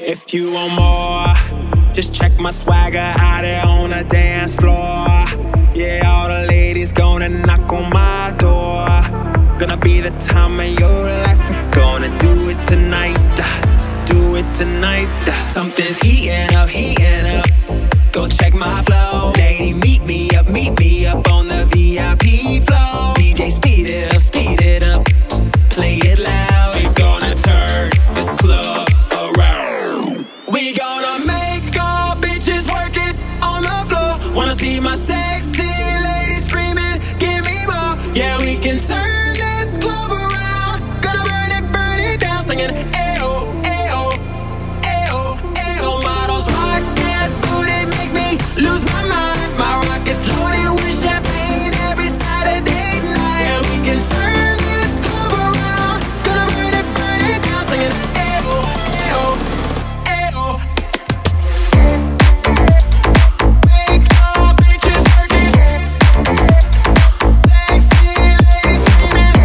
If you want more, just check my swagger out there on the dance floor. Yeah, all the ladies gonna knock on my door. Gonna be the time of your life. We're gonna do it tonight. Do it tonight. Something's heating up, heating up. Go check my flow. Lady, meet me up on the VIP flow. DJ, speed it up, play it loud. We're gonna turn this club around. We gonna make all bitches work it on the floor. Wanna see my sexy ladies screaming, give me more. Yeah, we can turn this club around. Gonna burn it down, singing ayo, ayo, ayo, ayo. Models rock that booty, make me lose my mind. My rocket's loaded with champagne every Saturday night. Yeah, we can turn this club around. Gonna burn it down, singing ayo, ayo, ayo. Make all bitches work it. Sexy ladies screaming.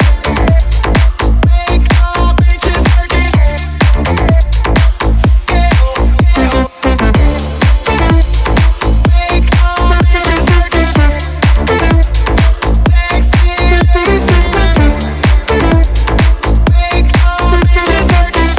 Make all bitches work it. Ayo, ayo. Make all bitches work it. Sexy ladies screaming. Make all bitches work it.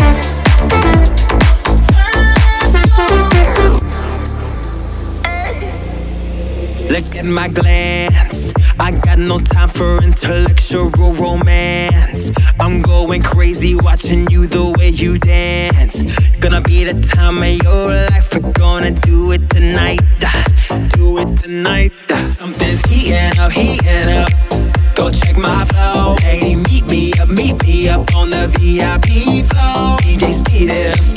Look at my glance, I got no time for intellectual romance. I'm going crazy watching you the way you dance. Gonna be the time of your life. We're gonna do it tonight. Do it tonight. Something's heating up, heating up. Go check my flow. Hey, meet me up on the VIP flow. DJ, speed it up,